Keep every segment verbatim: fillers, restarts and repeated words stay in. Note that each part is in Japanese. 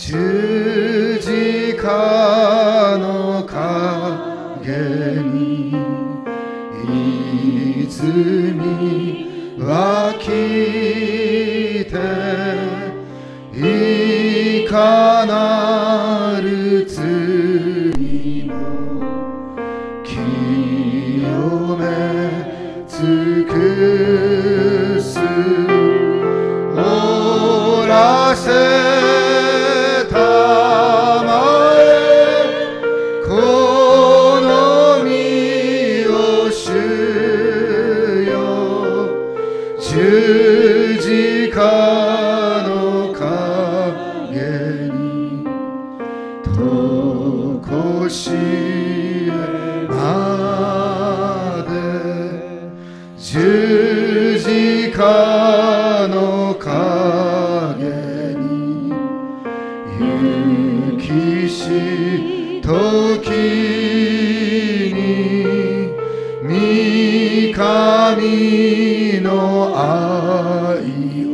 十字架の陰に泉湧きていかなる罪も清め尽くすおらせたまえこの身を主よ十字架の陰にとこしえまで十字架の陰に行きし時に御神の愛を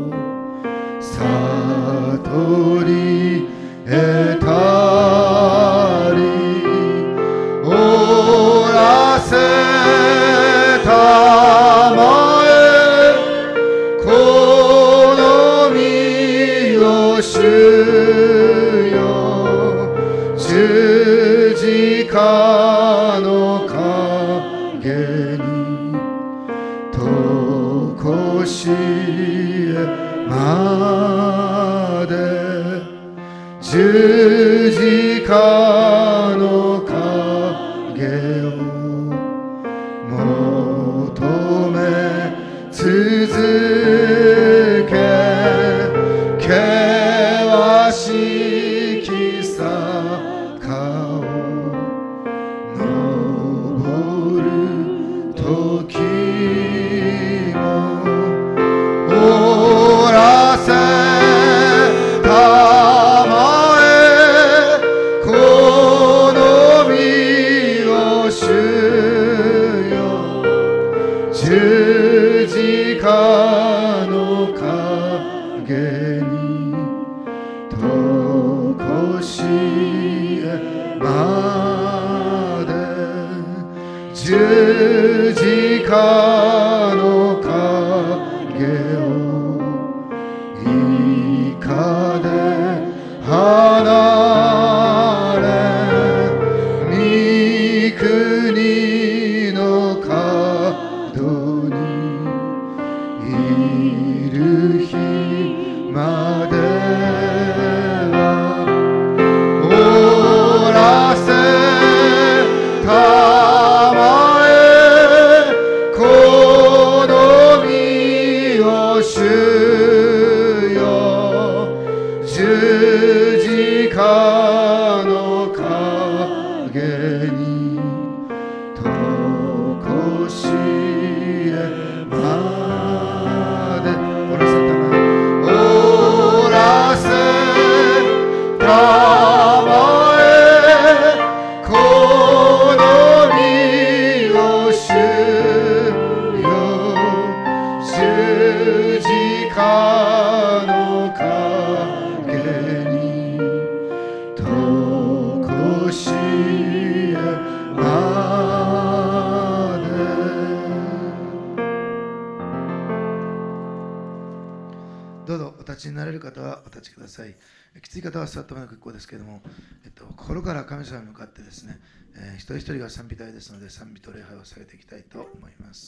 悟り得たりおらせたまえこの身を主よ十字架の陰にとこしえまで十字架の影を求め続け険しき坂を登る時もおらせたまえこの身を主よ十字架の陰にとこしえまで十字架の影をいかで離れ御国の角にいる日まではおらせたまえこの身を主よ十字架の陰にとこしえまでおらせたまえおらせたまえこの身を主よ十字架の陰にとこしえまでどうぞお立ちになれる方はお立ちください。きつい方は座ったままの結構ですけれども、えっと、心から神様に向かってですね、えー、一人一人が賛美隊ですので賛美と礼拝を捧げていきたいと思います。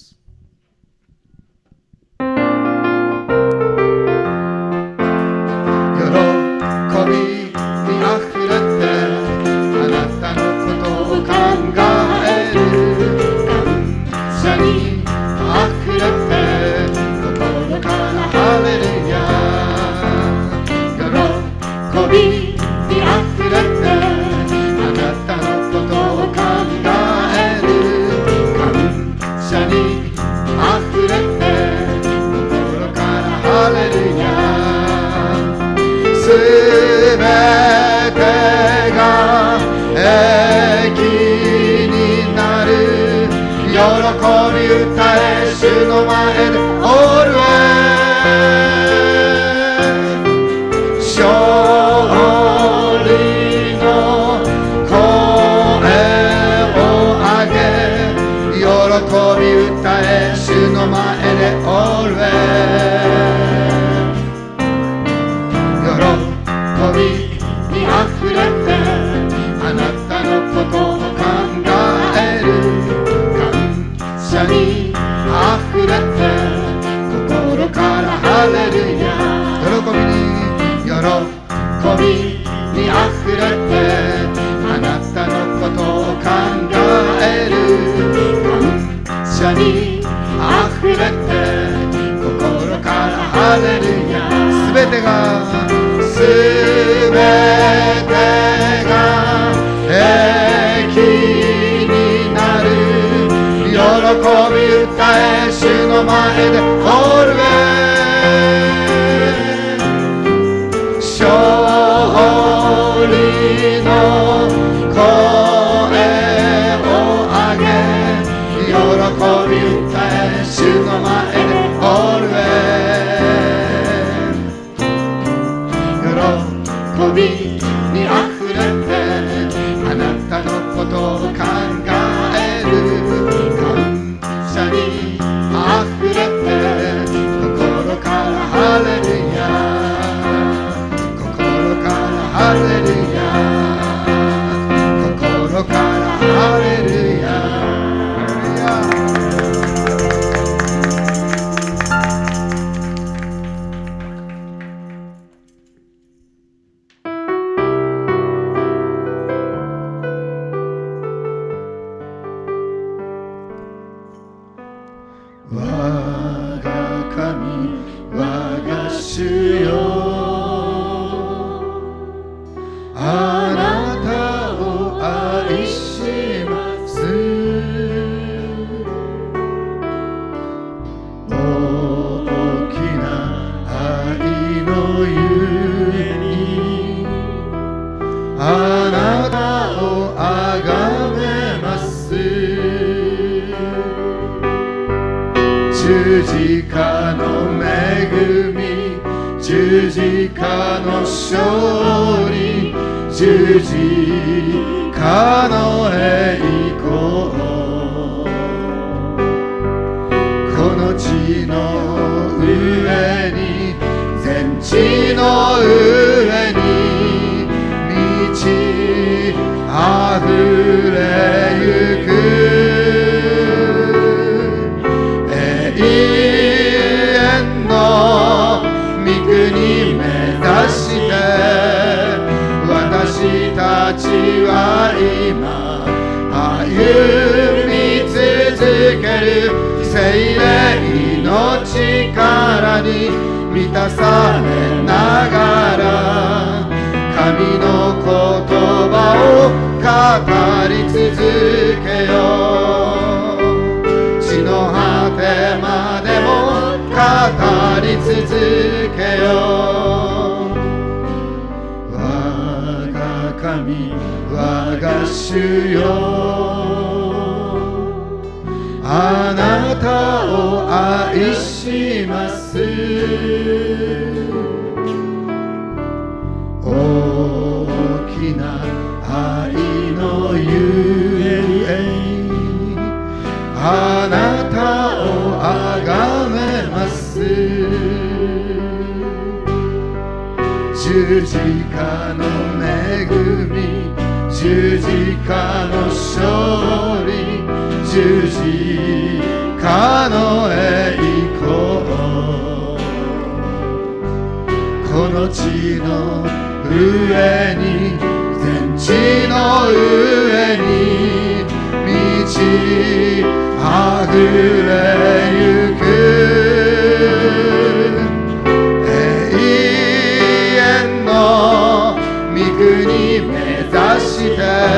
喜びにあふれてあなたのことを考える感謝にあふれて心からハレルヤ喜びにあふれてあなたのことを考える感謝にあふれて心からハレルヤすべてが益になる喜び歌え主の前でオールウェイにあふれてあなたのことを考える。感謝にあふれて心からハレルヤ。喜びに喜びにあふれてあなたのことを考える。感謝にあふれて心からハレルヤ。すべてがすべてが益になる。喜び歌え主の前でオルウェイ。勝利の声を上げ喜び歌え主の前でオルウェイ。喜びにあふれてあなたのことを考える。感謝にあふれて心からハレルヤ。心からハレルヤ。心からハレルヤ。我が神我が主よ、あなたを愛します。大きな愛のゆえにあなたをあがめます。十字架の恵み、十字架の勝利、十字架の栄光、この地の上に全地の上に満ち溢れゆく。永遠の御国目指して私たちは今歩み続ける。聖霊の力に満たされながら神の言葉を語り続けよう。地の果てまでも語り続けよう。我が神我が主よ、あなたを愛します。大きな愛のゆえにあなたをあがめます。十字架の恵み、十字架の勝利、十字架の栄光、この地の上に全地の上に満ち溢れゆく。永遠の御国目指して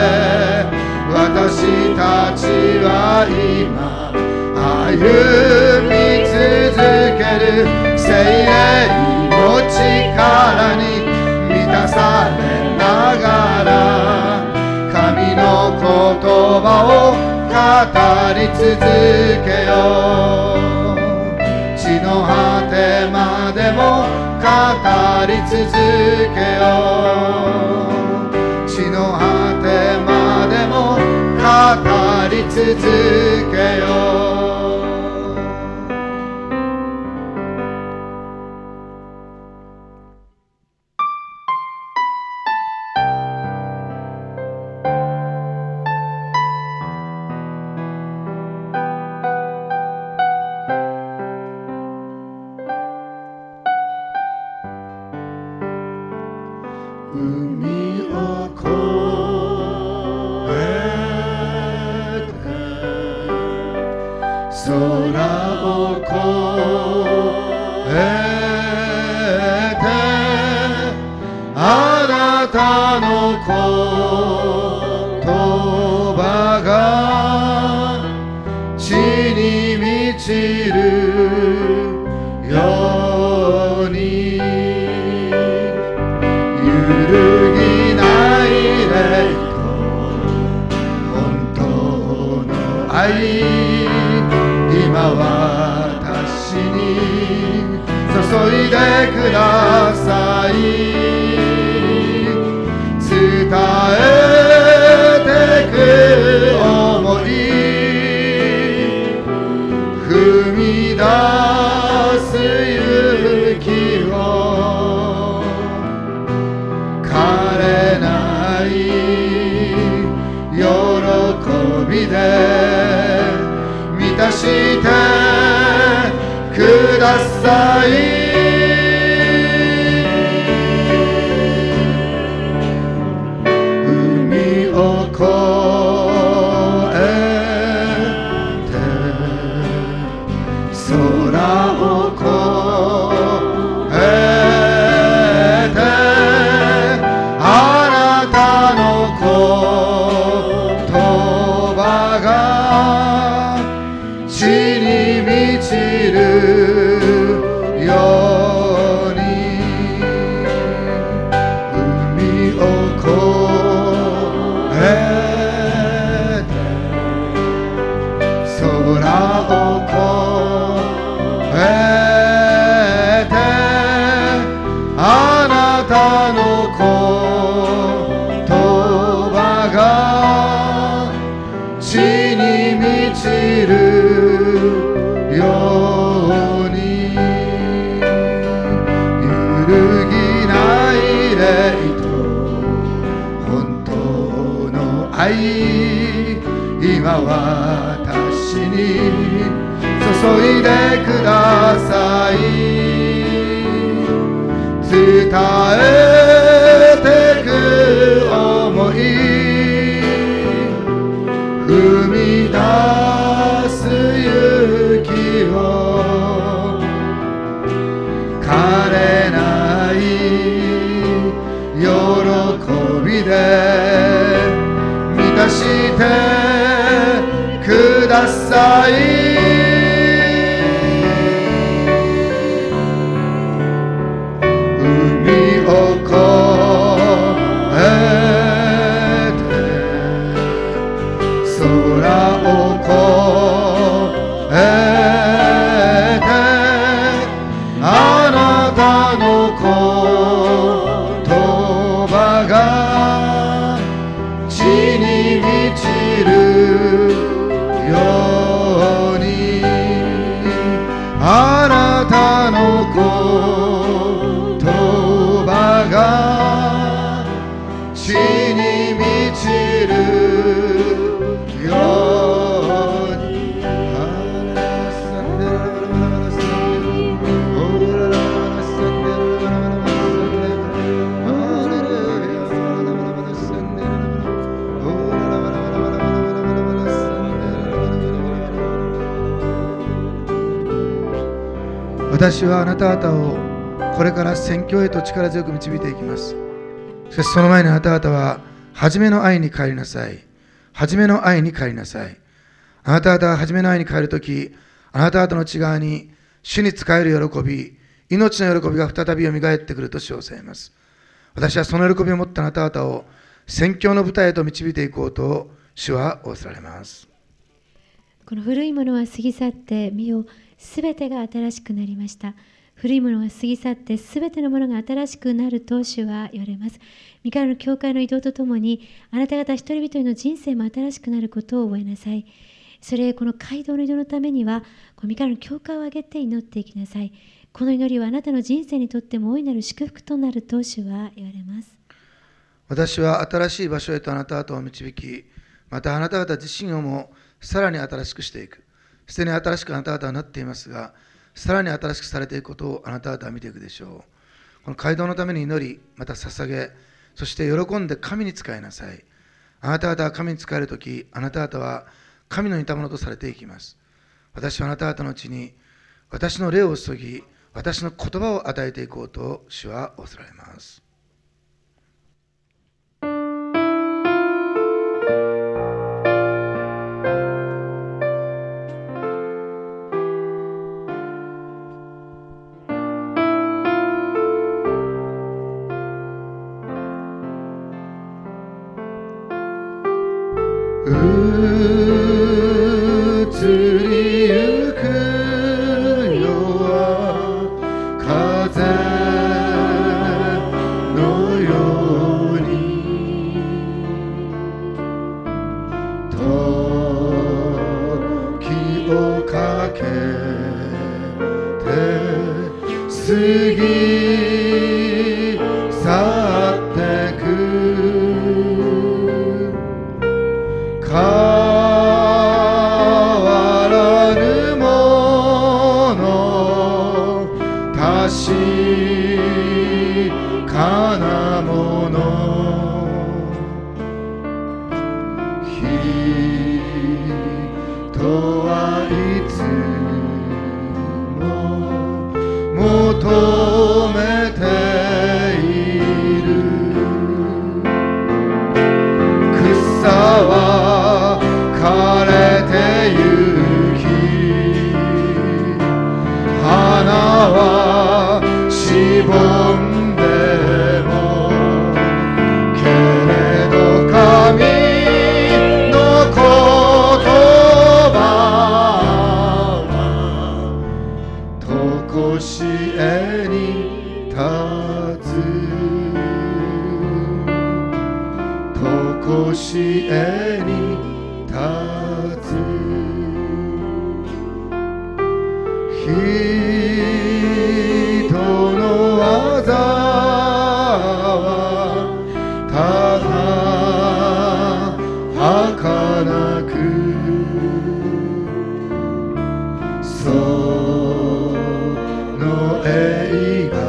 私たちは今歩み続ける。聖霊の力に満たされながら神の言葉を語り続けよう。地の果てまでも語り続けよう。地の果てまでも語り続けよう。 を越えてあなたの言葉が地に満ちるように揺るぎない霊と本当の愛今私に注いでください伝えてく想い踏み出す勇気を枯れない喜びで満たしてください海を越えて空を越えてあなたの言葉が地に満ちるように海を越えて空を越えてあなたの言葉が地に満ちるように揺るぎない霊と本当の愛今私に注いでください伝えてく想い踏み出す勇気を枯れない喜びで満たしてください海を越えて空を越えてあなたの言葉が地に満ちるようにあなたの言葉が地に満ちるように私はあなた方をこれから宣教へと力強く導いていきます。しかしその前にあなた方は初めの愛に帰りなさい。初めの愛に帰りなさい。あなた方は初めの愛に帰るとき、あなた方の内側に主に仕える喜び、命の喜びが再びよみがえってくると主を教えます。私はその喜びを持ったあなた方を宣教の舞台へと導いていこうと主は仰せられます。 この古いものは過ぎ去って見よ、すべてが新しくなりました。古いものが過ぎ去ってすべてのものが新しくなると主は言われます。ミカエルの教会の移動とともにあなた方一人一人の人生も新しくなることを覚えなさい。それこの街道の移動のためにはこのミカエルの教会を挙げて祈っていきなさい。この祈りはあなたの人生にとっても大いなる祝福となると主は言われます。 私は新しい場所へとあなた方を導き、またあなた方自身をもさらに新しくしていく。すでに新しくあなた方はなっていますが、さらに新しくされていくことをあなた方は見ていくでしょう。この街道のために祈り、また捧げ、そして喜んで神に仕えなさい。あなた方は神に仕えるとき、あなた方は神の似たものとされていきます。 私はあなた方のうちに私の霊を注ぎ、私の言葉を与えていこうと主は仰せられます。移りゆく世は風のように時をかけて過ぎ去ってく変わらぬもの確かなもの人はいつも求めている草は枯れてゆき花はしぼんでもけれど神の言葉はとこしえに立つとこしえに立つ人の技はただ儚くその栄華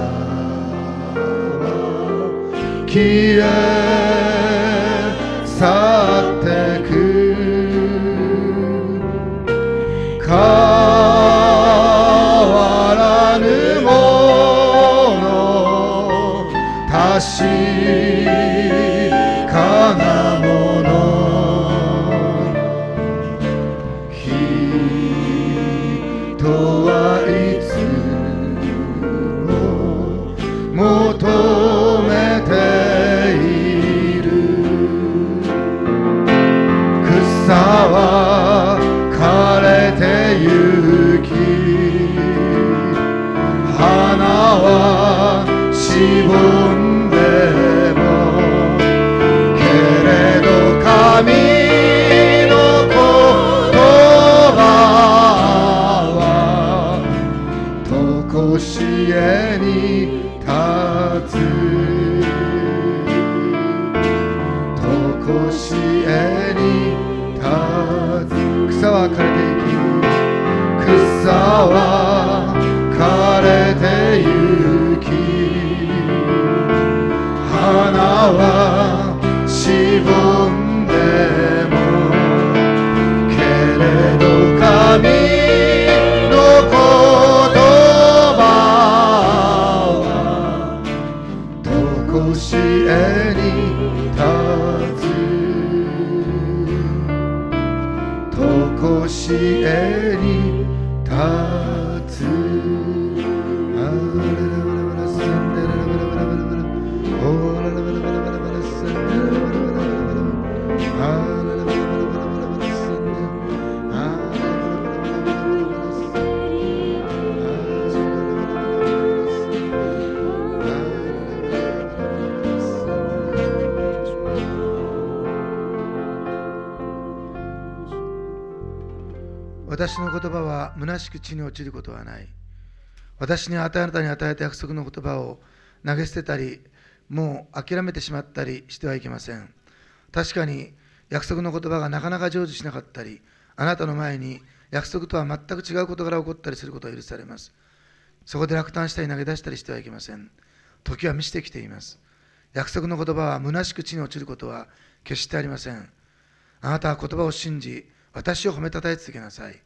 は消え去ってく変わらぬもの確かなもの人はいつも求めている草は枯れてゆき花はしぼんでもけれど神の言葉はとこしえに立つとこしえに立つ草は枯れてゆき草は枯れてゆき花はしぼんでもけれど神の言葉はとこしえに立つとこしえに立つ私の言葉は虚しく地に落ちることはない。私にあなたに与えた約束の言葉を投げ捨てたり、もう諦めてしまったりしてはいけません。確かに約束の言葉がなかなか成就しなかったり、あなたの前に約束とは全く違う事柄が起こったりすることは許されます。そこで落胆したり投げ出したりしてはいけません。時は満ちてきています。約束の言葉は虚しく地に落ちることは決してありません。あなたは言葉を信じ、私を褒めたたえ続けなさい。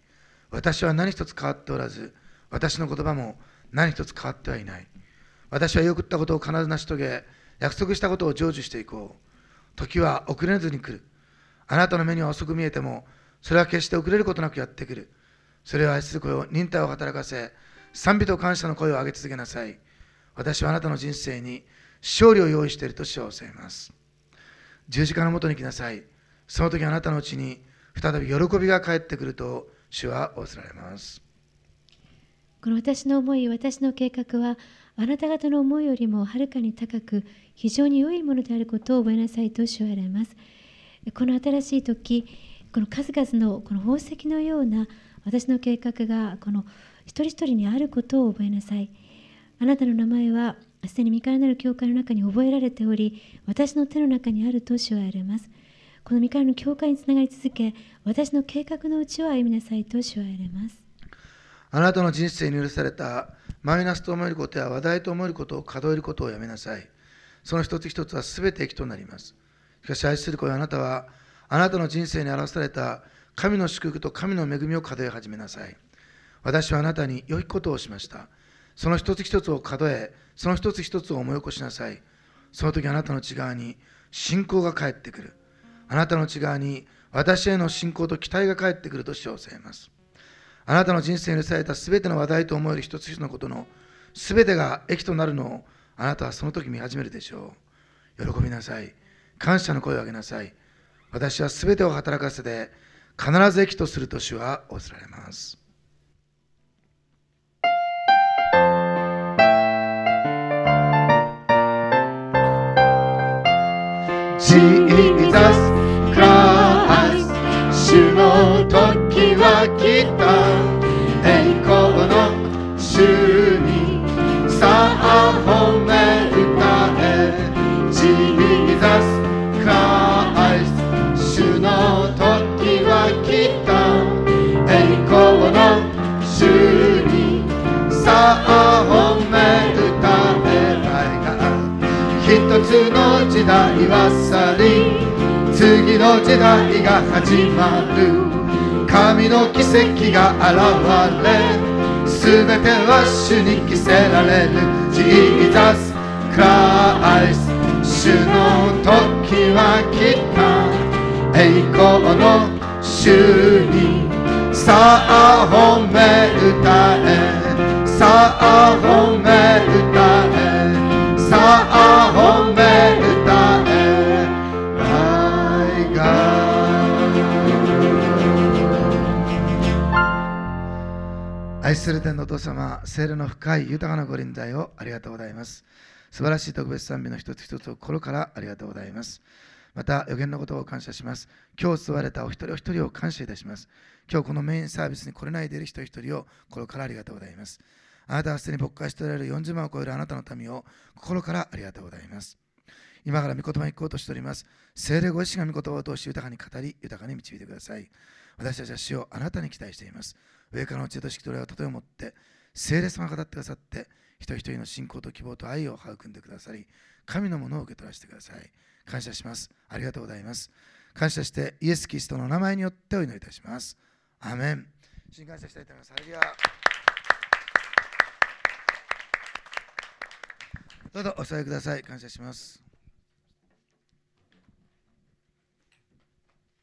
私は何一つ変わっておらず、私の言葉も何一つ変わってはいない。私は言い送ったことを必ず成し遂げ、約束したことを成就していこう。時は遅れずに来る。あなたの目には遅く見えても、それは決して遅れることなくやってくる。それを愛する声を忍耐を働かせ、賛美と感謝の声を上げ続けなさい。私はあなたの人生に勝利を用意していると主は教えます。十字架のもとに来なさい。その時あなたのうちに再び喜びが返ってくると主は仰せられます。 この私の思い、私の計画はあなた方の思いよりもはるかに高く非常に良いものであることを覚えなさいと主は言われます。この新しい時、この数々のこの宝石のような私の計画がこの一人一人にあることを覚えなさい。あなたの名前はすでに御顔なる教会の中に覚えられており、私の手の中にあると主は言われます。この御顔の教会につながり続け、私の計画のうちを歩みなさいと主は言われます。 あなたの人生に許されたマイナスと思えることや話題と思えることを数えることをやめなさい。その一つ一つはすべて益となります。しかし愛する子よ、あなたはあなたの人生に表された神の祝福と神の恵みを数え始めなさい。私はあなたに良いことをしました。その一つ一つを数え、その一つ一つを思い起こしなさい。その時あなたの内側に信仰が返ってくる。あなたの内側に私への信仰と期待が返ってくると主は教えます。あなたの人生に許されたすべての話題と思える一つ一つのことのすべてが益となるのをあなたはその時見始めるでしょう。喜びなさい。感謝の声を上げなさい。私はすべてを働かせて必ず益とすると主は仰せられます。Jesus Christ 主の時は来た。栄光の主にさあ褒め歌え。 Jesus Christ 主の時は来た。栄光の主にさあ褒め歌え。一つの時代は去り、次の時代が始まる。神の奇跡が現れ、すべては主に着せられる。 Jesus Christ 主の時は来た。栄光の主にさあ褒め歌え。さあ褒め歌え。さあ褒め歌え。愛が愛する天のお父様、聖霊の深い豊かなご臨在をありがとうございます。素晴らしい特別賛美の一つ一つを心からありがとうございます。また予言のことを感謝します。今日救われたお一人お一人を感謝いたします。今日このメインサービスに来れないでいる人一人を心からありがとうございます。あなたはすでに牧会しておられるよんじゅうまんを超えるあなたの民を心からありがとうございます。今から御言葉に行こうとしております。聖霊ご自身が御言葉を通して豊かに語り、豊かに導いてください。私たちは主をあなたに期待しています。上からの知恵と識と霊を例えを持って、聖霊様が語ってくださって、一人一人の信仰と希望と愛を育んでくださり、神のものを受け取らせてください。感謝します。ありがとうございます。感謝してイエス・キリストの名前によってお祈りいたします。アーメン。主に感謝したいと思います。ハレルヤ。どうぞお座りください。感謝します。